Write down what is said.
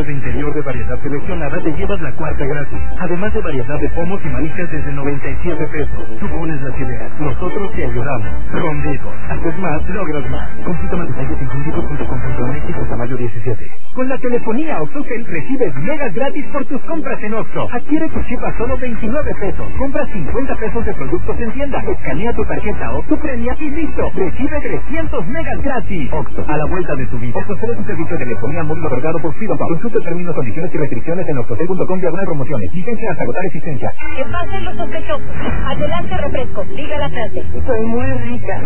de interior de variedad seleccionada, te llevas la cuarta gratis. Además de variedad de pomos y mariscas desde 97 pesos. Tú pones las ideas, nosotros te ayudamos. Ronditos, haces más, logras más. Consulta más detalles en ronditos.com.mx hasta mayo 17. Con la telefonía Oxxocel recibes megas gratis por tus compras en Oxxo. Adquiere tu chip a solo 29 pesos. Compra 50 pesos de productos en tienda. Escanea tu tarjeta o tu premia y listo. Recibe 300 megas gratis. Oxxo, a la vuelta de tu vida. Oxxocel es un servicio de telefonía móvil otorgado por Freedom. Consulta términos, condiciones y restricciones en oxxocel.com/promociones. Licencia hasta agotar existencia. Que pasen los sospechosos. Adelante, refresco. Diga la frase. Soy muy rica.